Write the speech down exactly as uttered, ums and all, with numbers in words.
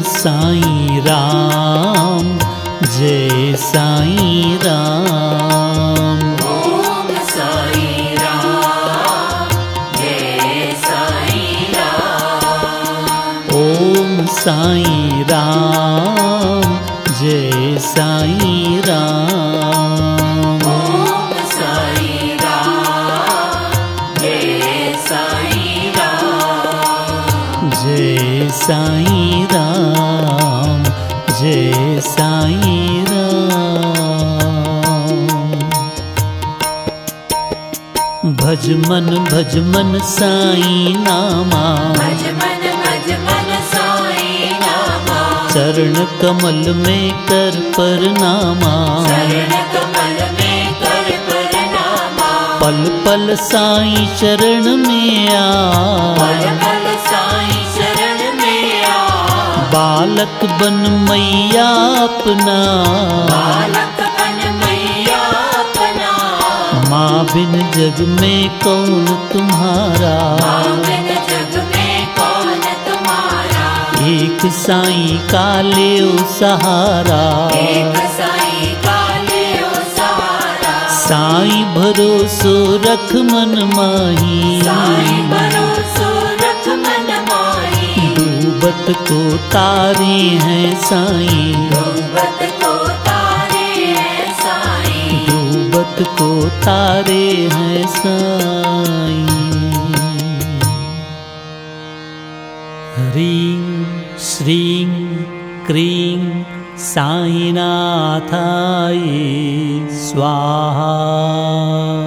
साईं राम, जय साईं राम। ओम साईं राम, जय साईं राम। ओम साईं राम, जय साईं राम। ओम साईं राम, जय साईं राम। जय साईं राम, जय साईं राम। भज मन भज मन साईं नामा, भज मन भज मन साईं नामा। चरण कमल में कर प्रणामा, चरण कमल में कर प्रणामा। पल पल साईं शरण में आ, पल पल साईं शरण में आ। बालक बन मैया अपना, बालक बन मैया अपना। माँ बिन जग में कौन तुम्हारा, माँ बिन जग में कौन तुम्हारा। एक साईं का लेओ सहारा, एक साईं का लेओ सहारा। साईं भरोसो रख मन माही, साईं भरोसो रख मन माही। डूबत को तारे हैं साईं, डूबत को तारे हैं साईं। डूबत को तारे हैं साईं। ह्रीं श्रीं क्रीं साईनाथाय स्वाहा।